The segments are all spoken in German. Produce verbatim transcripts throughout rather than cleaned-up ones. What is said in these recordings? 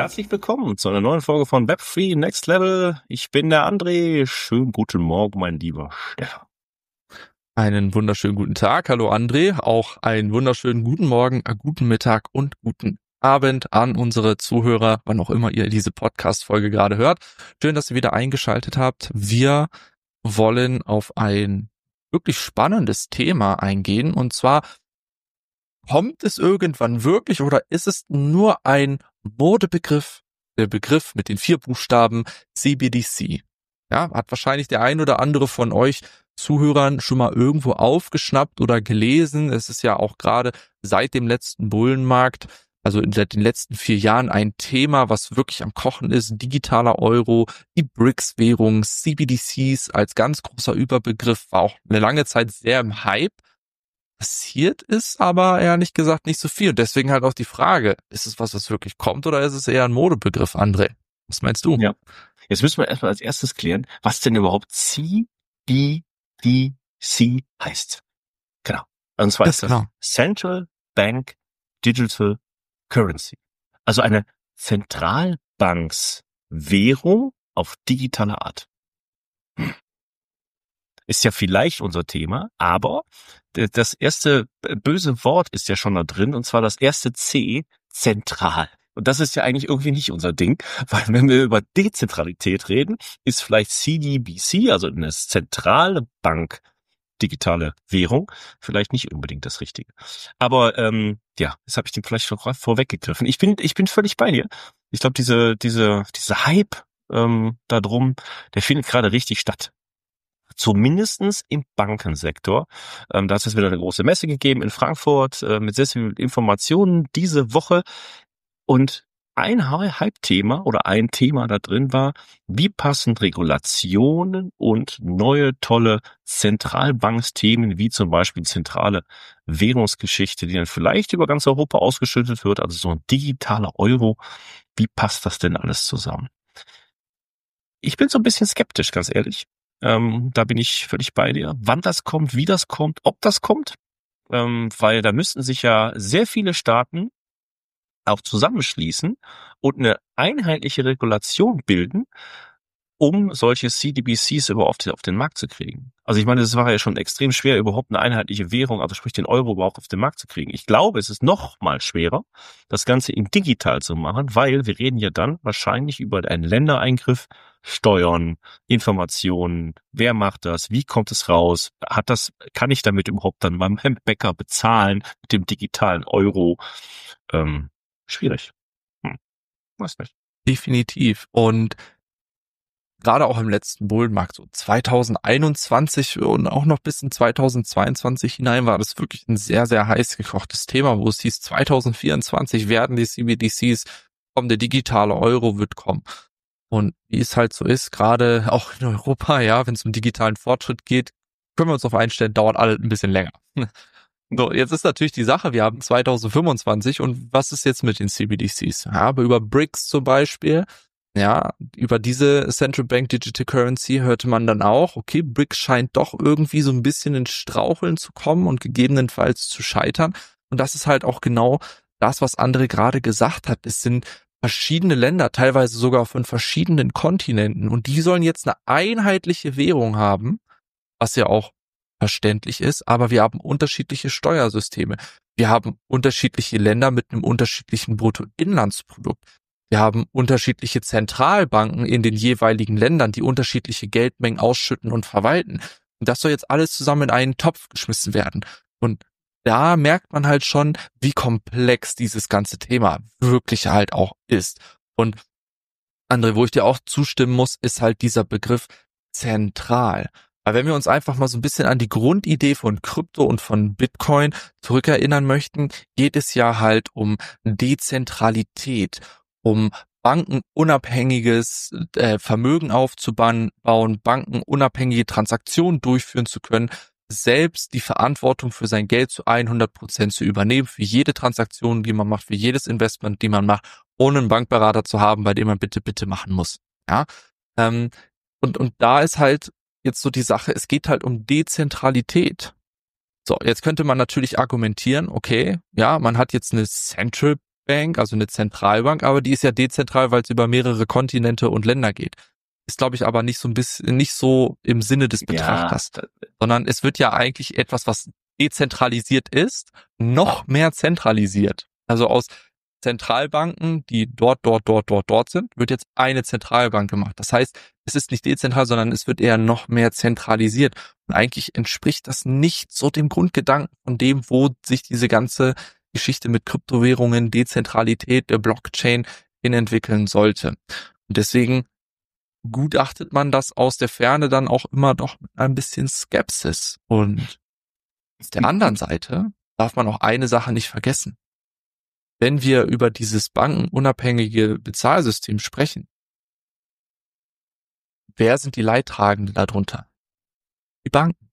herzlich willkommen zu einer neuen Folge von Web3 Next Level. Ich bin der André. Schönen guten Morgen, mein lieber Stefan. Einen wunderschönen guten Tag. Hallo André. Auch einen wunderschönen guten Morgen, äh, guten Mittag und guten Abend an unsere Zuhörer, wann auch immer ihr diese Podcast-Folge gerade hört. Schön, dass ihr wieder eingeschaltet habt. Wir wollen auf ein wirklich spannendes Thema eingehen, und zwar: Kommt es irgendwann wirklich oder ist es nur ein Modebegriff, der Begriff mit den vier Buchstaben C B D C? Ja, hat wahrscheinlich der ein oder andere von euch Zuhörern schon mal irgendwo aufgeschnappt oder gelesen. Es ist ja auch gerade seit dem letzten Bullenmarkt, also seit den letzten vier Jahren, ein Thema, was wirklich am Kochen ist. Digitaler Euro, die B R I C S-Währung, C B D Cs als ganz großer Überbegriff, war auch eine lange Zeit sehr im Hype. Passiert ist aber ehrlich gesagt nicht so viel. Und deswegen halt auch die Frage: Ist es was, was wirklich kommt, oder ist es eher ein Modebegriff, André? Was meinst du? Ja, jetzt müssen wir erstmal als erstes klären, was denn überhaupt C B D C heißt. Genau. Und zwar Das ist das genau. Central Bank Digital Currency. Also eine Zentralbankswährung auf digitale Art. Ist ja vielleicht unser Thema, aber das erste böse Wort ist ja schon da drin, und zwar das erste C, zentral. Und das ist ja eigentlich irgendwie nicht unser Ding, weil wenn wir über Dezentralität reden, ist vielleicht C D B C, also eine zentrale Bank, digitale Währung, vielleicht nicht unbedingt das Richtige. Aber ähm, ja, das habe ich dem vielleicht schon vorweggegriffen. Ich bin, ich bin völlig bei dir. Ich glaube, diese, diese, diese Hype ähm, da drum, der findet gerade richtig statt. Zumindestens im Bankensektor. Ähm, da hat es wieder eine große Messe gegeben in Frankfurt äh, mit sehr vielen Informationen diese Woche. Und ein Hype-Thema oder ein Thema da drin war: Wie passen Regulationen und neue tolle Zentralbanksthemen wie zum Beispiel zentrale Währungsgeschichte, die dann vielleicht über ganz Europa ausgeschüttet wird, also so ein digitaler Euro, wie passt das denn alles zusammen? Ich bin so ein bisschen skeptisch, ganz ehrlich. Ähm, da bin ich völlig bei dir. Wann das kommt, wie das kommt, ob das kommt, ähm, weil da müssten sich ja sehr viele Staaten auch zusammenschließen und eine einheitliche Regulation bilden, um solche C D B Cs überhaupt auf den Markt zu kriegen. Also ich meine, es war ja schon extrem schwer, überhaupt eine einheitliche Währung, also sprich den Euro, überhaupt auf den Markt zu kriegen. Ich glaube, es ist noch mal schwerer, das Ganze in digital zu machen, weil wir reden ja dann wahrscheinlich über einen Ländereingriff, Steuern, Informationen, wer macht das, wie kommt es raus, hat das, kann ich damit überhaupt dann beim Bäcker bezahlen mit dem digitalen Euro? Ähm, schwierig. Hm, weiß nicht. Definitiv. Und gerade auch im letzten Bullenmarkt, so zwanzig einundzwanzig und auch noch bis in zwanzig zweiundzwanzig hinein, war das wirklich ein sehr, sehr heiß gekochtes Thema, wo es hieß, zwanzig vierundzwanzig werden die C B D Cs kommen, der digitale Euro wird kommen. Und wie es halt so ist, gerade auch in Europa, ja, wenn es um digitalen Fortschritt geht, können wir uns darauf einstellen, dauert alles ein bisschen länger. So, jetzt ist natürlich die Sache, wir haben zwanzig fünfundzwanzig, und was ist jetzt mit den C B D Cs? Ja, aber über B R I C S zum Beispiel, ja, über diese Central Bank Digital Currency hörte man dann auch, okay, B R I C S scheint doch irgendwie so ein bisschen in Straucheln zu kommen und gegebenenfalls zu scheitern. Und das ist halt auch genau das, was André gerade gesagt hat. Es sind verschiedene Länder, teilweise sogar von verschiedenen Kontinenten, und die sollen jetzt eine einheitliche Währung haben, was ja auch verständlich ist, aber wir haben unterschiedliche Steuersysteme. Wir haben unterschiedliche Länder mit einem unterschiedlichen Bruttoinlandsprodukt. Wir haben unterschiedliche Zentralbanken in den jeweiligen Ländern, die unterschiedliche Geldmengen ausschütten und verwalten. Und das soll jetzt alles zusammen in einen Topf geschmissen werden. Und da merkt man halt schon, wie komplex dieses ganze Thema wirklich halt auch ist. Und André, wo ich dir auch zustimmen muss, ist halt dieser Begriff zentral. Aber wenn wir uns einfach mal so ein bisschen an die Grundidee von Krypto und von Bitcoin zurückerinnern möchten, geht es ja halt um Dezentralität, um bankenunabhängiges äh, Vermögen aufzubauen, bankenunabhängige Transaktionen durchführen zu können, selbst die Verantwortung für sein Geld zu hundert Prozent zu übernehmen, für jede Transaktion, die man macht, für jedes Investment, die man macht, ohne einen Bankberater zu haben, bei dem man bitte, bitte machen muss. Ja, ähm, und und da ist halt jetzt so die Sache, es geht halt um Dezentralität. So, jetzt könnte man natürlich argumentieren, okay, ja, man hat jetzt eine Central Bank, also eine Zentralbank, aber die ist ja dezentral, weil es über mehrere Kontinente und Länder geht. Ist, glaube ich, aber nicht so ein bisschen, nicht so im Sinne des Betrachters, Ja, sondern es wird ja eigentlich etwas, was dezentralisiert ist, noch mehr zentralisiert. Also aus Zentralbanken, die dort, dort, dort, dort, dort sind, wird jetzt eine Zentralbank gemacht. Das heißt, es ist nicht dezentral, sondern es wird eher noch mehr zentralisiert. Und eigentlich entspricht das nicht so dem Grundgedanken von dem, wo sich diese ganze Geschichte mit Kryptowährungen, Dezentralität, der Blockchain hin entwickeln sollte. Und deswegen gutachtet man das aus der Ferne dann auch immer doch mit ein bisschen Skepsis. Und auf der anderen Seite darf man auch eine Sache nicht vergessen. Wenn wir über dieses bankenunabhängige Bezahlsystem sprechen, wer sind die Leidtragenden darunter? Die Banken.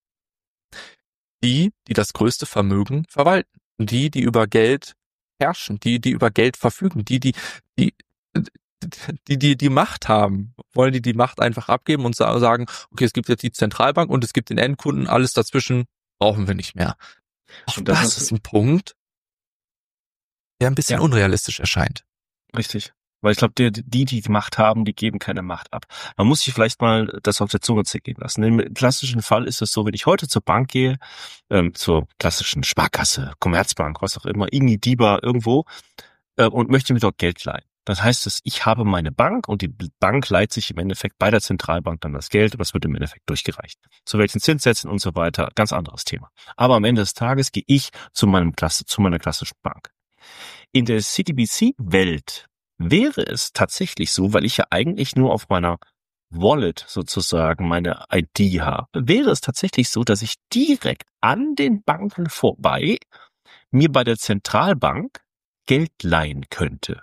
Die, die das größte Vermögen verwalten. Die, die über Geld herrschen. Die, die über Geld verfügen. Die, die, die, die, die, die Macht haben. Wollen die die Macht einfach abgeben und sagen, okay, es gibt jetzt die Zentralbank und es gibt den Endkunden, alles dazwischen brauchen wir nicht mehr. Auch Und das das ist ein Punkt, der ein bisschen Ja. unrealistisch erscheint. Richtig. Weil ich glaube, die, die, die die Macht haben, die geben keine Macht ab. Man muss sich vielleicht mal das auf der Zunge zergehen lassen. Im klassischen Fall ist es so, wenn ich heute zur Bank gehe, ähm, zur klassischen Sparkasse, Commerzbank, was auch immer, Inni, Diba, irgendwo, äh, und möchte mir dort Geld leihen. Das heißt, dass ich habe meine Bank und die Bank leiht sich im Endeffekt bei der Zentralbank dann das Geld und das wird im Endeffekt durchgereicht. Zu welchen Zinssätzen und so weiter, ganz anderes Thema. Aber am Ende des Tages gehe ich zu meinem Klasse, zu meiner klassischen Bank. In der C D B C-Welt wäre es tatsächlich so, weil ich ja eigentlich nur auf meiner Wallet sozusagen meine I D habe, wäre es tatsächlich so, dass ich direkt an den Banken vorbei mir bei der Zentralbank Geld leihen könnte.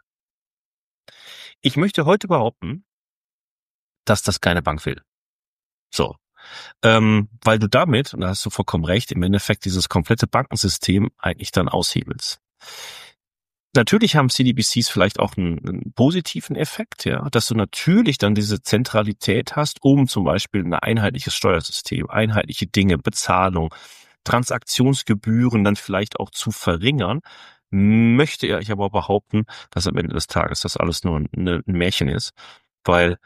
Ich möchte heute behaupten, dass das keine Bank will. So. Ähm, weil du damit, und da hast du vollkommen recht, im Endeffekt dieses komplette Bankensystem eigentlich dann aushebelst. Natürlich haben C D B Cs vielleicht auch einen, einen positiven Effekt, ja, dass du natürlich dann diese Zentralität hast, um zum Beispiel ein einheitliches Steuersystem, einheitliche Dinge, Bezahlung, Transaktionsgebühren dann vielleicht auch zu verringern. Möchte ich aber behaupten, dass am Ende des Tages das alles nur ein, ein Märchen ist, weil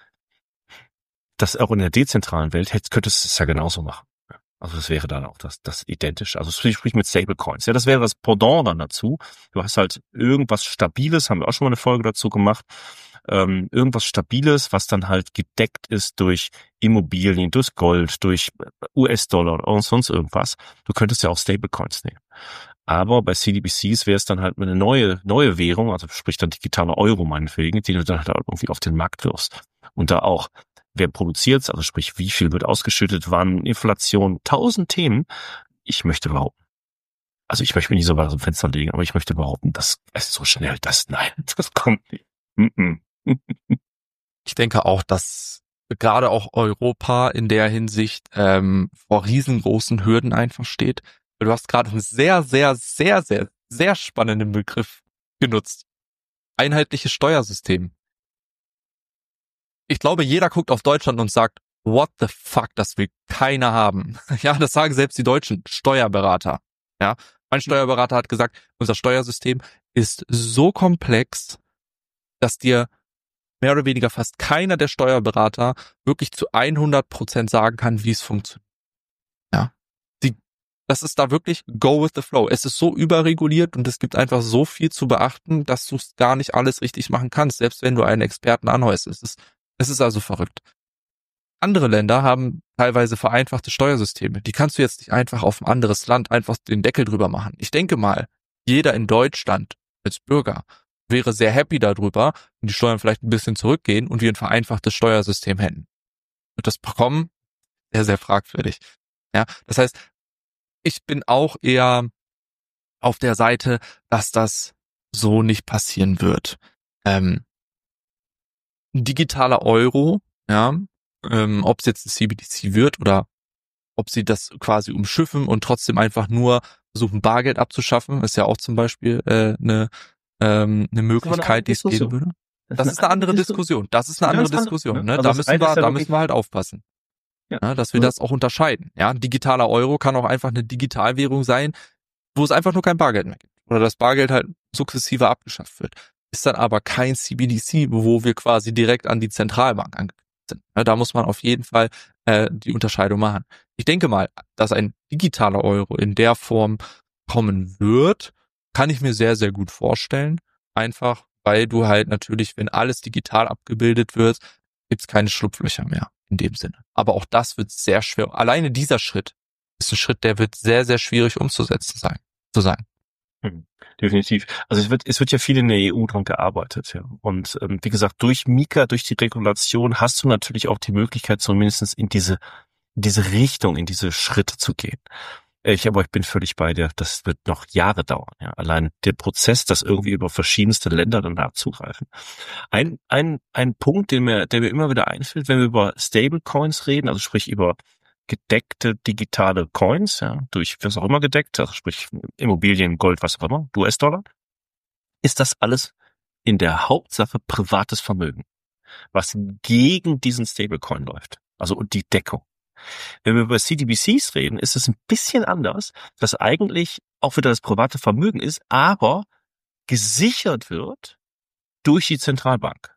das auch in der dezentralen Welt hätte, könntest du es ja genauso machen. Also das wäre dann auch das, das Identische. Also sprich mit Stablecoins. Ja, das wäre das Pendant dann dazu. Du hast halt irgendwas Stabiles, haben wir auch schon mal eine Folge dazu gemacht, ähm, irgendwas Stabiles, was dann halt gedeckt ist durch Immobilien, durch Gold, durch U S-Dollar oder sonst irgendwas. Du könntest ja auch Stablecoins nehmen. Aber bei C D B Cs wäre es dann halt eine neue neue Währung, also sprich dann digitaler Euro meinetwegen, die du dann halt irgendwie auf den Markt wirfst. Und da auch, wer produziert, also sprich, wie viel wird ausgeschüttet, wann, Inflation, tausend Themen. Ich möchte behaupten, also ich möchte mich nicht so weit aus dem Fenster legen, aber ich möchte behaupten, das ist so schnell, das, nein, das kommt nicht. Mm-mm. Ich denke auch, dass gerade auch Europa in der Hinsicht ähm, vor riesengroßen Hürden einfach steht. Du hast gerade einen sehr, sehr, sehr, sehr, sehr spannenden Begriff genutzt. Einheitliches Steuersystem. Ich glaube, jeder guckt auf Deutschland und sagt, what the fuck, das will keiner haben. Ja, das sagen selbst die deutschen Steuerberater. Ja, mein Steuerberater hat gesagt, unser Steuersystem ist so komplex, dass dir mehr oder weniger fast keiner der Steuerberater wirklich zu hundert Prozent sagen kann, wie es funktioniert. Ja, die, das ist da wirklich go with the flow. Es ist so überreguliert und es gibt einfach so viel zu beachten, dass du es gar nicht alles richtig machen kannst, selbst wenn du einen Experten anheuerst. Es ist Es ist also verrückt. Andere Länder haben teilweise vereinfachte Steuersysteme. Die kannst du jetzt nicht einfach auf ein anderes Land einfach den Deckel drüber machen. Ich denke mal, jeder in Deutschland als Bürger wäre sehr happy darüber, wenn die Steuern vielleicht ein bisschen zurückgehen und wir ein vereinfachtes Steuersystem hätten. Wird das bekommen? Sehr, sehr fragwürdig. Ja, das heißt, ich bin auch eher auf der Seite, dass das so nicht passieren wird. Ähm, Ein digitaler Euro, ja, ähm, ob es jetzt ein C B D C wird oder ob sie das quasi umschiffen und trotzdem einfach nur versuchen, Bargeld abzuschaffen, ist ja auch zum Beispiel äh, eine ähm, eine Möglichkeit, die es geben würde. Das ist eine andere Diskussion. Das ist eine andere Diskussion. Ne? Da müssen wir, da müssen wir halt aufpassen, ja, dass wir das auch unterscheiden. Ja, ein digitaler Euro kann auch einfach eine Digitalwährung sein, wo es einfach nur kein Bargeld mehr gibt. oder das Bargeld halt sukzessive abgeschafft wird. Ist dann aber kein C B D C, wo wir quasi direkt an die Zentralbank angeknüpft sind. Da muss man auf jeden Fall äh, die Unterscheidung machen. Ich denke mal, dass ein digitaler Euro in der Form kommen wird, kann ich mir sehr, sehr gut vorstellen. Einfach, weil du halt natürlich, wenn alles digital abgebildet wird, gibt's keine Schlupflöcher mehr in dem Sinne. Aber auch das wird sehr schwer. Alleine dieser Schritt ist ein Schritt, der wird sehr, sehr schwierig umzusetzen sein, zu sein. Hm, definitiv. Also es wird, es wird ja viel in der E U dran gearbeitet, ja. Und ähm, wie gesagt, durch Mika, durch die Regulation hast du natürlich auch die Möglichkeit, zumindest in diese, in diese Richtung, in diese Schritte zu gehen. Ich, aber ich bin völlig bei dir. Das wird noch Jahre dauern, ja. Allein der Prozess, das irgendwie über verschiedenste Länder dann abzugreifen. Ein, ein, ein Punkt, den mir, der mir immer wieder einfällt, wenn wir über Stablecoins reden, also sprich über gedeckte digitale Coins, ja, durch was auch immer gedeckt, also sprich Immobilien, Gold, was auch immer, U S-Dollar, ist das alles in der Hauptsache privates Vermögen, was gegen diesen Stablecoin läuft, also und die Deckung. Wenn wir über C D B Cs reden, ist es ein bisschen anders, dass eigentlich auch wieder das private Vermögen ist, aber gesichert wird durch die Zentralbank.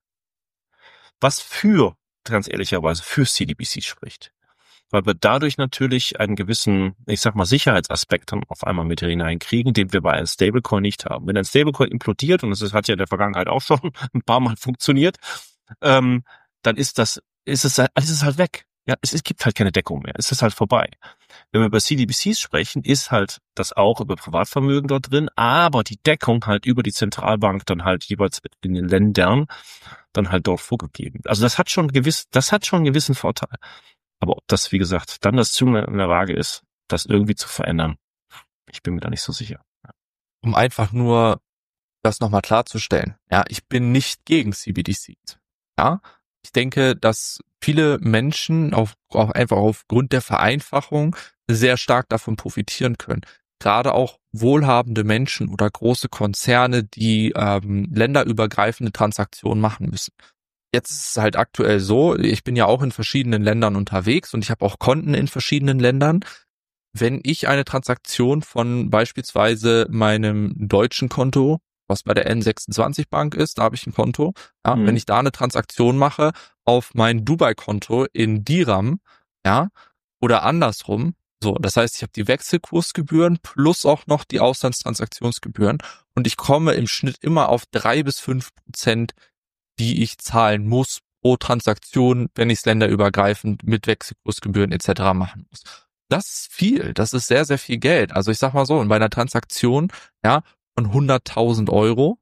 Was für, ganz ehrlicherweise, für C D B Cs spricht. Weil wir dadurch natürlich einen gewissen, ich sag mal, Sicherheitsaspekt dann auf einmal mit hineinkriegen, den wir bei einem Stablecoin nicht haben. Wenn ein Stablecoin implodiert, und das hat ja in der Vergangenheit auch schon ein paar Mal funktioniert, ähm, dann ist das, ist es, ist es halt weg. Ja, es, es gibt halt keine Deckung mehr. Es ist halt vorbei. Wenn wir über C D B Cs sprechen, ist halt das auch über Privatvermögen dort drin, aber die Deckung halt über die Zentralbank dann halt jeweils in den Ländern dann halt dort vorgegeben. Also das hat schon gewiss, das hat schon einen gewissen Vorteil. Aber ob das, wie gesagt, dann das Zünglein in der Waage ist, das irgendwie zu verändern, ich bin mir da nicht so sicher. Um einfach nur das nochmal klarzustellen. Ja, ich bin nicht gegen C B D Cs. Ja, ich denke, dass viele Menschen auf, auch einfach aufgrund der Vereinfachung sehr stark davon profitieren können. Gerade auch wohlhabende Menschen oder große Konzerne, die ähm, länderübergreifende Transaktionen machen müssen. Jetzt ist es halt aktuell so, ich bin ja auch in verschiedenen Ländern unterwegs und ich habe auch Konten in verschiedenen Ländern. Wenn ich eine Transaktion von beispielsweise meinem deutschen Konto, was bei der N sechsundzwanzig Bank ist, da habe ich ein Konto, ja, mhm. wenn ich da eine Transaktion mache auf mein Dubai-Konto in Dirham, ja, oder andersrum, so, das heißt, ich habe die Wechselkursgebühren plus auch noch die Auslandstransaktionsgebühren und ich komme im Schnitt immer auf drei bis fünf Prozent, die ich zahlen muss pro Transaktion, wenn ich es länderübergreifend mit Wechselkursgebühren et cetera machen muss. Das ist viel, das ist sehr, sehr viel Geld. Also ich sag mal so, bei einer Transaktion, ja, von hunderttausend Euro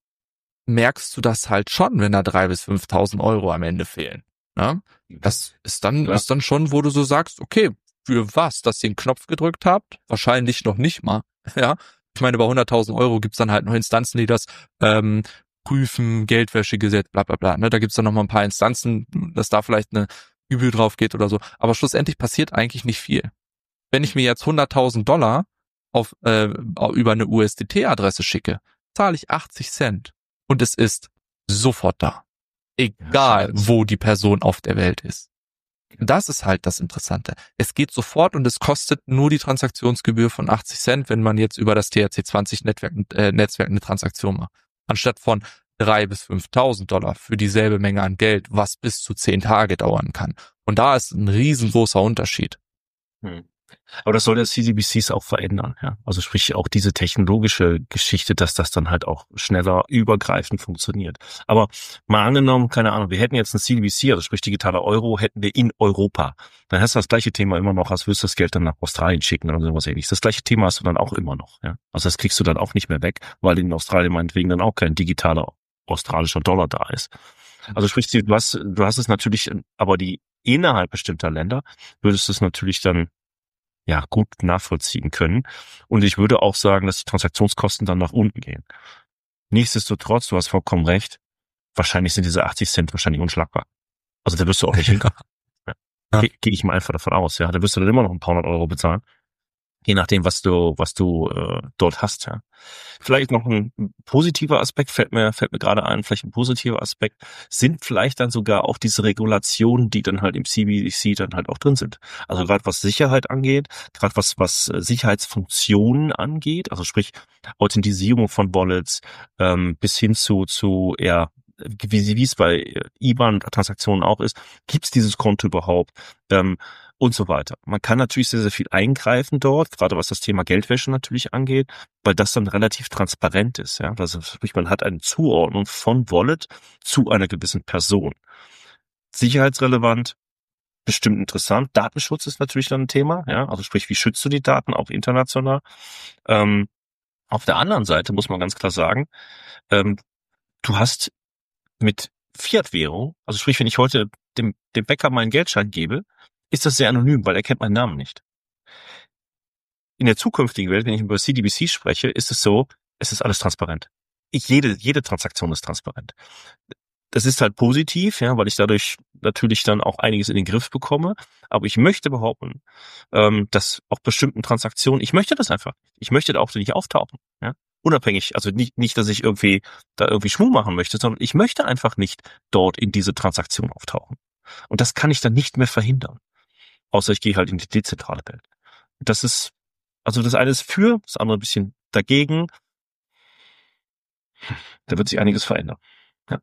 merkst du das halt schon, wenn da drei bis fünftausend Euro am Ende fehlen. Ne? Das ist dann, ja. ist dann schon, wo du so sagst, okay, für was, dass ihr einen Knopf gedrückt habt? Wahrscheinlich noch nicht mal. Ja, ich meine, bei hunderttausend Euro gibt's dann halt noch Instanzen, die das ähm, prüfen, Geldwäschegesetz, bla bla bla. Ne? Da gibt's dann noch mal ein paar Instanzen, dass da vielleicht eine Gebühr drauf geht oder so. Aber schlussendlich passiert eigentlich nicht viel. Wenn ich mir jetzt hunderttausend Dollar auf äh, über eine U S D T-Adresse schicke, zahle ich achtzig Cent. Und es ist sofort da. Egal, wo die Person auf der Welt ist. Das ist halt das Interessante. Es geht sofort und es kostet nur die Transaktionsgebühr von achtzig Cent, wenn man jetzt über das T R C zwanzig Netzwerk, äh, Netzwerk eine Transaktion macht. Anstatt von drei bis fünftausend Dollar für dieselbe Menge an Geld, was bis zu zehn Tage dauern kann. Und da ist ein riesengroßer Unterschied. Hm. Aber das soll der C D B Cs auch verändern, ja. Also sprich auch diese technologische Geschichte, dass das dann halt auch schneller übergreifend funktioniert. Aber mal angenommen, keine Ahnung, wir hätten jetzt ein C D B C, also sprich digitaler Euro, hätten wir in Europa. Dann hast du das gleiche Thema immer noch, als würdest du das Geld dann nach Australien schicken oder sowas ähnliches. Das gleiche Thema hast du dann auch immer noch, ja. Also das kriegst du dann auch nicht mehr weg, weil in Australien meinetwegen dann auch kein digitaler australischer Dollar da ist. Also sprich, du hast, du hast es natürlich, aber die innerhalb bestimmter Länder würdest du es natürlich dann ja gut nachvollziehen können. Und ich würde auch sagen, dass die Transaktionskosten dann nach unten gehen. Nichtsdestotrotz, du hast vollkommen recht, wahrscheinlich sind diese achtzig Cent wahrscheinlich unschlagbar. Also da wirst du auch nicht hinkommen. Ja. Ja. Gehe geh ich mal einfach davon aus, ja. Da wirst du dann immer noch ein paar hundert Euro bezahlen. Je nachdem, was du, was du äh, dort hast, ja. Vielleicht noch ein positiver Aspekt, fällt mir, fällt mir gerade ein, vielleicht ein positiver Aspekt, sind vielleicht dann sogar auch diese Regulationen, die dann halt im C B D C dann halt auch drin sind. Also gerade was Sicherheit angeht, gerade was, was äh, Sicherheitsfunktionen angeht, also sprich Authentisierung von Wallets, ähm, bis hin zu, zu eher, wie, wie es bei I B A N-Transaktionen auch ist, gibt's dieses Konto überhaupt? Ähm, und so weiter. Man kann natürlich sehr, sehr viel eingreifen dort, gerade was das Thema Geldwäsche natürlich angeht, weil das dann relativ transparent ist. Ja, also sprich, man hat eine Zuordnung von Wallet zu einer gewissen Person. Sicherheitsrelevant, bestimmt interessant. Datenschutz ist natürlich dann ein Thema. Ja, also sprich, wie schützt du die Daten auch international? Ähm, auf der anderen Seite muss man ganz klar sagen, ähm, du hast mit Fiat-Währung, also sprich, wenn ich heute dem, dem Bäcker meinen Geldschein gebe, ist das sehr anonym, weil er kennt meinen Namen nicht. In der zukünftigen Welt, wenn ich über C D B C spreche, ist es so, es ist alles transparent. Ich, jede, jede Transaktion ist transparent. Das ist halt positiv, ja, weil ich dadurch natürlich dann auch einiges in den Griff bekomme. Aber ich möchte behaupten, ähm, dass auch bestimmten Transaktionen, ich möchte das einfach. Ich möchte da auch nicht auftauchen, ja. Unabhängig, also nicht, nicht, dass ich irgendwie da irgendwie Schmuh machen möchte, sondern ich möchte einfach nicht dort in diese Transaktion auftauchen. Und das kann ich dann nicht mehr verhindern. Außer ich gehe halt in die dezentrale Welt. Das ist, also das eine ist für, das andere ein bisschen dagegen. Da wird sich einiges verändern. Ja.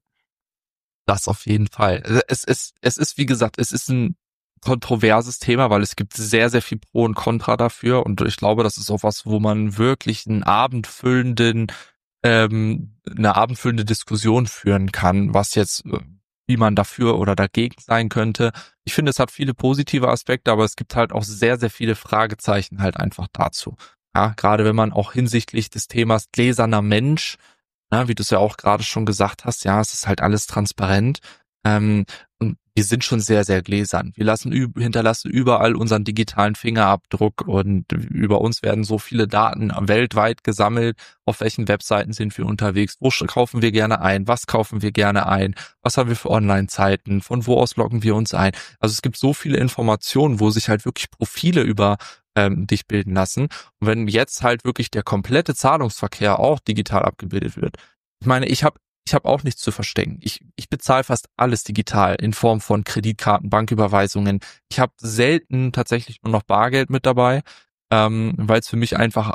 Das auf jeden Fall. Es ist, es ist, wie gesagt, es ist ein kontroverses Thema, weil es gibt sehr, sehr viel Pro und Contra dafür. Und ich glaube, das ist auch was, wo man wirklich einen abendfüllenden, ähm, eine abendfüllende Diskussion führen kann, was jetzt, wie man dafür oder dagegen sein könnte. Ich finde, es hat viele positive Aspekte, aber es gibt halt auch sehr, sehr viele Fragezeichen halt einfach dazu. Ja, gerade wenn man auch hinsichtlich des Themas gläserner Mensch, na, wie du es ja auch gerade schon gesagt hast, ja, es ist halt alles transparent. Ähm, und wir sind schon sehr, sehr gläsern. Wir lassen hinterlassen überall unseren digitalen Fingerabdruck und über uns werden so viele Daten weltweit gesammelt. Auf welchen Webseiten sind wir unterwegs? Wo kaufen wir gerne ein? Was kaufen wir gerne ein? Was haben wir für Online-Zeiten? Von wo aus loggen wir uns ein? Also es gibt so viele Informationen, wo sich halt wirklich Profile über ähm, dich bilden lassen. Und wenn jetzt halt wirklich der komplette Zahlungsverkehr auch digital abgebildet wird. Ich meine, ich habe Ich habe auch nichts zu verstecken. Ich, ich bezahle fast alles digital in Form von Kreditkarten, Banküberweisungen. Ich habe selten tatsächlich nur noch Bargeld mit dabei, ähm, weil es für mich einfach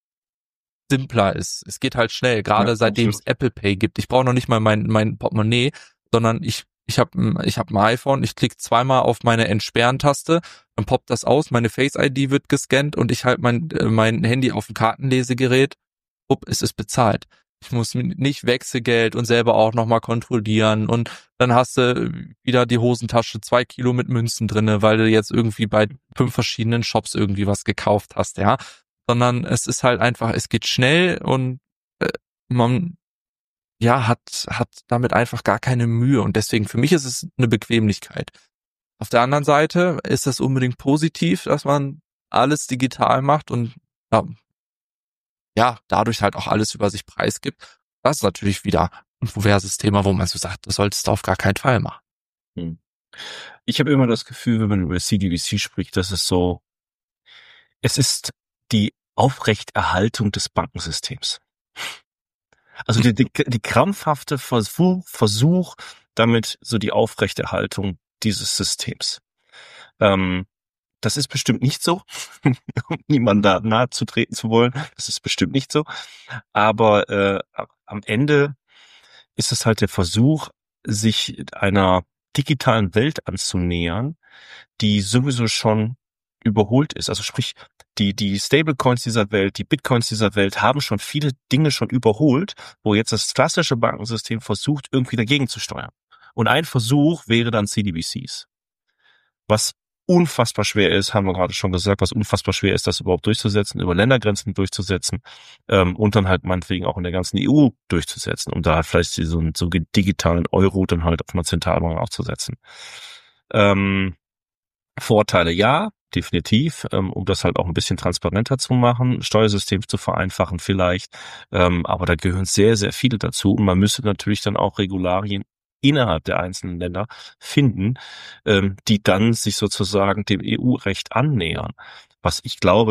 simpler ist. Es geht halt schnell, gerade Ja, seitdem es absolut. Apple Pay gibt. Ich brauche noch nicht mal mein, mein Portemonnaie, sondern ich ich habe ich hab ein iPhone, ich klicke zweimal auf meine Entsperren-Taste, dann poppt das aus, meine Face-I D wird gescannt und ich halte mein, mein Handy auf dem Kartenlesegerät. Upp, es ist bezahlt. Ich muss nicht Wechselgeld und selber auch nochmal kontrollieren und dann hast du wieder die Hosentasche zwei Kilo mit Münzen drinne, weil du jetzt irgendwie bei fünf verschiedenen Shops irgendwie was gekauft hast, ja. Sondern es ist halt einfach, es geht schnell und äh, man ja hat hat damit einfach gar keine Mühe und deswegen für mich ist es eine Bequemlichkeit. Auf der anderen Seite ist es unbedingt positiv, dass man alles digital macht und ja, ja, dadurch halt auch alles über sich preisgibt. Das ist natürlich wieder ein kontroverses Thema, wo man so sagt, das solltest du auf gar keinen Fall machen. Hm. Ich habe immer das Gefühl, wenn man über C D B C spricht, dass es so, es ist die Aufrechterhaltung des Bankensystems. Also die, die, die krampfhafte Versuch, Versuch, damit so die Aufrechterhaltung dieses Systems. Ähm, das ist bestimmt nicht so, um niemandem da nahe zu treten zu wollen. Das ist bestimmt nicht so. Aber äh, am Ende ist es halt der Versuch, sich einer digitalen Welt anzunähern, die sowieso schon überholt ist. Also sprich, die die Stablecoins dieser Welt, die Bitcoins dieser Welt haben schon viele Dinge schon überholt, wo jetzt das klassische Bankensystem versucht, irgendwie dagegen zu steuern. Und ein Versuch wäre dann C D B Cs. Was unfassbar schwer ist, haben wir gerade schon gesagt, was unfassbar schwer ist, das überhaupt durchzusetzen, über Ländergrenzen durchzusetzen ähm, und dann halt meinetwegen auch in der ganzen E U durchzusetzen, um da halt vielleicht so einen so digitalen Euro dann halt auf einer Zentralbank aufzusetzen. Ähm, Vorteile ja, definitiv, ähm, um das halt auch ein bisschen transparenter zu machen, Steuersystem zu vereinfachen vielleicht, ähm, aber da gehören sehr, sehr viele dazu und man müsste natürlich dann auch Regularien innerhalb der einzelnen Länder finden, ähm, die dann sich sozusagen dem E U-Recht annähern. Was ich glaube,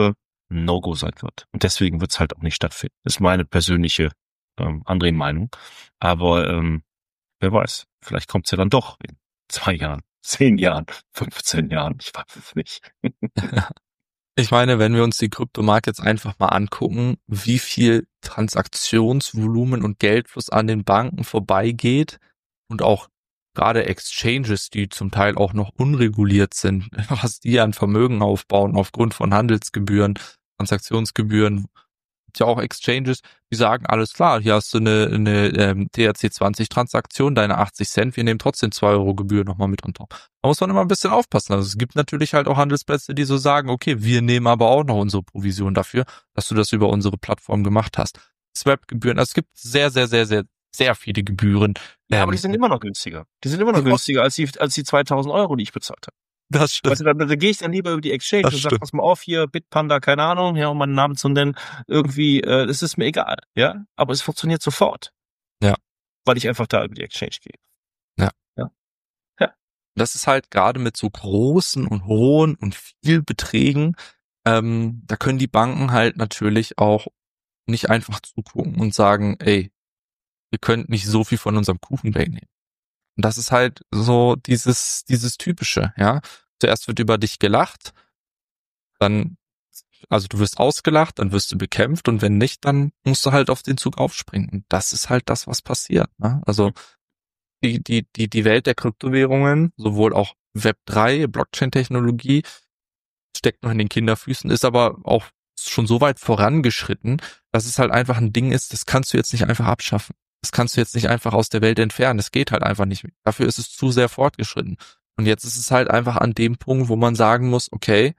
ein No-Go sein wird. Und deswegen wird es halt auch nicht stattfinden. Das ist meine persönliche ähm, andere Meinung. Aber ähm, wer weiß, vielleicht kommt es ja dann doch in zwei Jahren, zehn Jahren, fünfzehn Jahren. Ich weiß es nicht. Ich meine, wenn wir uns die Kryptomarkets einfach mal angucken, wie viel Transaktionsvolumen und Geldfluss an den Banken vorbeigeht und auch gerade Exchanges, die zum Teil auch noch unreguliert sind, was die an Vermögen aufbauen aufgrund von Handelsgebühren, Transaktionsgebühren. Gibt ja auch Exchanges, die sagen, alles klar, hier hast du eine, eine ähm, T R C zwanzig Transaktion, deine achtzig Cent, wir nehmen trotzdem zwei Euro Gebühr nochmal mit on top. Da muss man immer ein bisschen aufpassen. Also es gibt natürlich halt auch Handelsplätze, die so sagen, okay, wir nehmen aber auch noch unsere Provision dafür, dass du das über unsere Plattform gemacht hast. Swap-Gebühren, also es gibt sehr, sehr, sehr, sehr, sehr viele Gebühren. Ja, ähm, aber die sind immer noch günstiger. Die sind immer noch günstiger als die, als die zweitausend Euro, die ich bezahlt habe. Das stimmt. Weißt du, dann, dann gehe ich dann lieber über die Exchange Das und sag, stimmt. pass mal auf hier, Bitpanda, keine Ahnung, ja, um meinen Namen zu nennen, irgendwie, äh, das ist mir egal, ja, aber es funktioniert sofort. Ja. Weil ich einfach da über die Exchange gehe. Ja. Ja. Ja. Das ist halt gerade mit so großen und hohen und viel Beträgen, ähm, da können die Banken halt natürlich auch nicht einfach zugucken und sagen, ey, ihr könnt nicht so viel von unserem Kuchen wegnehmen. Und das ist halt so dieses, dieses Typische, ja. Zuerst wird über dich gelacht, dann, also du wirst ausgelacht, dann wirst du bekämpft und wenn nicht, dann musst du halt auf den Zug aufspringen. Und das ist halt das, was passiert, ne? Also die, die, die, die Welt der Kryptowährungen, sowohl auch Web drei, Blockchain-Technologie, steckt noch in den Kinderfüßen, ist aber auch schon so weit vorangeschritten, dass es halt einfach ein Ding ist, das kannst du jetzt nicht einfach abschaffen. Das kannst du jetzt nicht einfach aus der Welt entfernen. Das geht halt einfach nicht. Dafür ist es zu sehr fortgeschritten. Und jetzt ist es halt einfach an dem Punkt, wo man sagen muss, okay,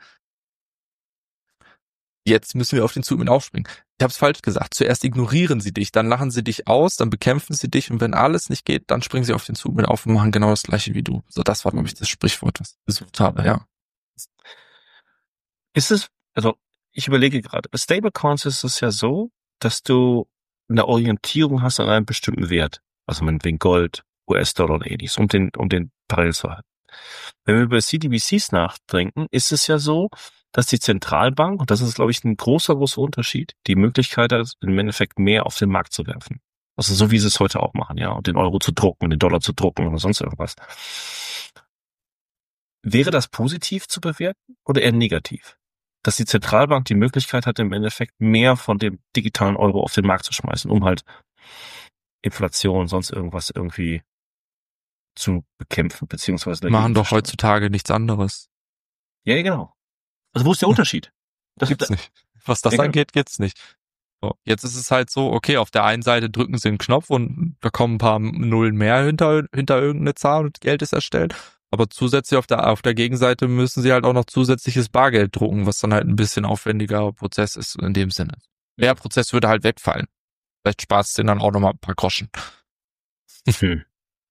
jetzt müssen wir auf den Zug mit aufspringen. Ich habe es falsch gesagt. Zuerst ignorieren sie dich, dann lachen sie dich aus, dann bekämpfen sie dich und wenn alles nicht geht, dann springen sie auf den Zug mit auf und machen genau das gleiche wie du. So, das war, glaube ich, das Sprichwort, was ich gesucht habe, ja. Ist es, also ich überlege gerade, bei Stablecoins ist es ja so, dass du eine Orientierung hast an einem bestimmten Wert. Also meinetwegen Gold, U S-Dollar oder ähnliches, um den, um den parallel zu halten. Wenn wir über C D B Cs nachdenken, ist es ja so, dass die Zentralbank, und das ist, glaube ich, ein großer, großer Unterschied, die Möglichkeit hat, im Endeffekt mehr auf den Markt zu werfen. Also so wie sie es heute auch machen, ja, und den Euro zu drucken, den Dollar zu drucken oder sonst irgendwas. Wäre das positiv zu bewerten oder eher negativ? Dass die Zentralbank die Möglichkeit hat, im Endeffekt mehr von dem digitalen Euro auf den Markt zu schmeißen, um halt Inflation, sonst irgendwas irgendwie zu bekämpfen, beziehungsweise dagegen Machen zu doch steuern. heutzutage nichts anderes. Ja, ja, genau. Also wo ist der Unterschied? Das Gibt's nicht. Was das Ja, genau. angeht, gibt's nicht. So, jetzt ist es halt so, okay, auf der einen Seite drücken sie einen Knopf und da kommen ein paar Nullen mehr hinter, hinter irgendeine Zahl und Geld ist erstellt. Aber zusätzlich auf der, auf der Gegenseite müssen sie halt auch noch zusätzliches Bargeld drucken, was dann halt ein bisschen aufwendigerer Prozess ist in dem Sinne. Der Prozess würde halt wegfallen. Vielleicht sparst du dann auch nochmal ein paar Groschen. Hm.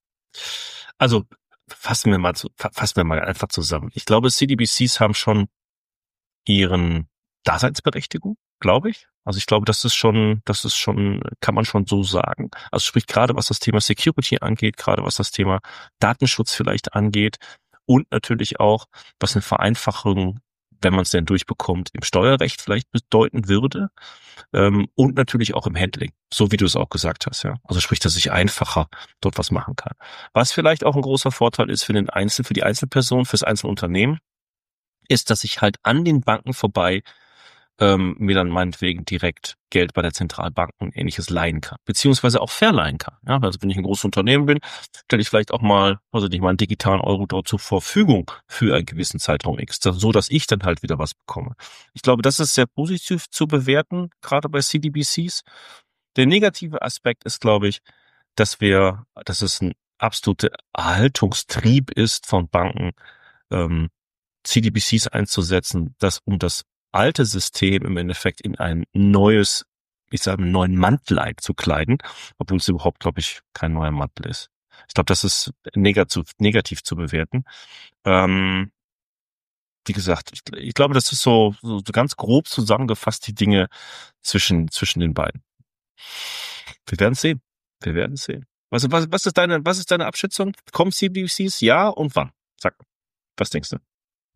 Also fassen wir mal zu, fassen wir mal einfach zusammen. Ich glaube, C D B Cs haben schon ihren Daseinsberechtigung, glaube ich. Also ich glaube, das ist schon, das ist schon, kann man schon so sagen. Also sprich gerade was das Thema Security angeht, gerade was das Thema Datenschutz vielleicht angeht und natürlich auch, was eine Vereinfachung, wenn man es denn durchbekommt, im Steuerrecht vielleicht bedeuten würde, ähm, und natürlich auch im Handling, so wie du es auch gesagt hast, ja. Also sprich, dass ich einfacher dort was machen kann. Was vielleicht auch ein großer Vorteil ist für den Einzel, für die Einzelperson, fürs Einzelunternehmen, ist, dass ich halt an den Banken vorbei ähm, mir dann meinetwegen direkt Geld bei der Zentralbank und ähnliches leihen kann, beziehungsweise auch verleihen kann. Ja, also wenn ich ein großes Unternehmen bin, stelle ich vielleicht auch mal, also nicht mal einen digitalen Euro dort zur Verfügung für einen gewissen Zeitraum X, so dass ich dann halt wieder was bekomme. Ich glaube, das ist sehr positiv zu bewerten, gerade bei C D B Cs. Der negative Aspekt ist, glaube ich, dass wir, dass es ein absoluter Erhaltungstrieb ist von Banken, ähm, C D B Cs einzusetzen, das um das alte System im Endeffekt in ein neues, ich sage einen neuen Mantel einzukleiden, obwohl es überhaupt, glaube ich, kein neuer Mantel ist. Ich glaube, das ist negativ, negativ zu bewerten. Ähm, wie gesagt, ich, ich glaube, das ist so, so, so ganz grob zusammengefasst die Dinge zwischen zwischen den beiden. Wir werden sehen. Wir werden sehen. Was, was, was ist deine, was ist deine Abschätzung? Kommen C D B Cs? Ja und wann? Sag, was denkst du?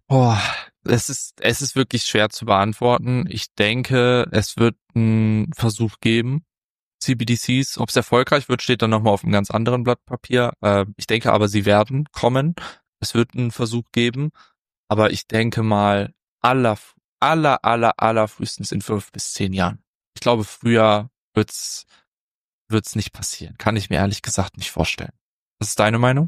Oh, es ist, es ist wirklich schwer zu beantworten. Ich denke, es wird einen Versuch geben. C B D Cs, ob es erfolgreich wird, steht dann nochmal auf einem ganz anderen Blatt Papier. Äh, ich denke aber, sie werden kommen. Es wird einen Versuch geben. Aber ich denke mal, aller, aller, aller, aller frühestens in fünf bis zehn Jahren. Ich glaube, früher wird's, wird's nicht passieren. Kann ich mir ehrlich gesagt nicht vorstellen. Was ist deine Meinung?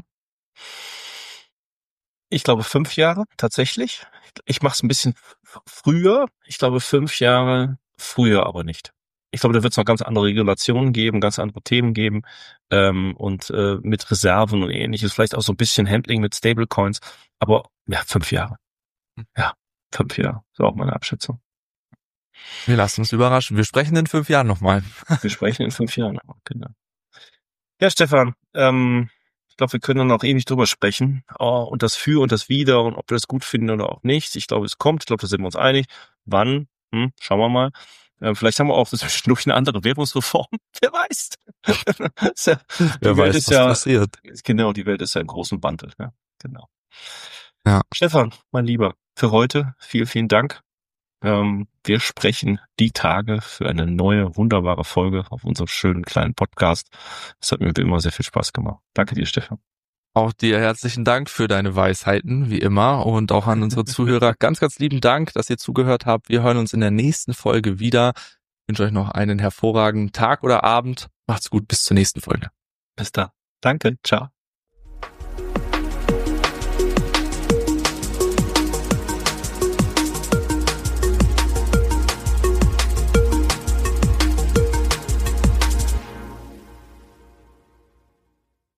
Ich glaube fünf Jahre, tatsächlich. Ich mache es ein bisschen f- früher. Ich glaube fünf Jahre früher aber nicht. Ich glaube, da wird es noch ganz andere Regulationen geben, ganz andere Themen geben ähm, und äh, mit Reserven und ähnliches. Vielleicht auch so ein bisschen Handling mit Stablecoins. Aber ja, fünf Jahre. Ja, fünf Jahre. So auch meine Abschätzung. Wir lassen uns überraschen. Wir sprechen in fünf Jahren nochmal. Wir sprechen in fünf Jahren. Genau. Ja, Stefan, ähm, ich glaube, wir können noch ewig drüber sprechen. Oh, und das Für und das Wider und ob wir das gut finden oder auch nicht. Ich glaube, es kommt. Ich glaube, da sind wir uns einig. Wann? Hm, schauen wir mal. Äh, vielleicht haben wir auch zwischendurch eine andere Währungsreform. Wer weiß. Ist ja, die Wer Welt weiß, ist was ja, passiert. genau, die Welt ist ja im großen Wandel. Ja, genau. Ja. Stefan, mein Lieber, für heute vielen, vielen Dank. Ähm, wir sprechen die Tage für eine neue, wunderbare Folge auf unserem schönen kleinen Podcast. Es hat mir wie immer sehr viel Spaß gemacht. Danke dir, Stefan. Auch dir herzlichen Dank für deine Weisheiten, wie immer. Und auch an unsere Zuhörer ganz, ganz lieben Dank, dass ihr zugehört habt. Wir hören uns in der nächsten Folge wieder. Ich wünsche euch noch einen hervorragenden Tag oder Abend. Macht's gut, bis zur nächsten Folge. Bis dann. Danke. Ciao.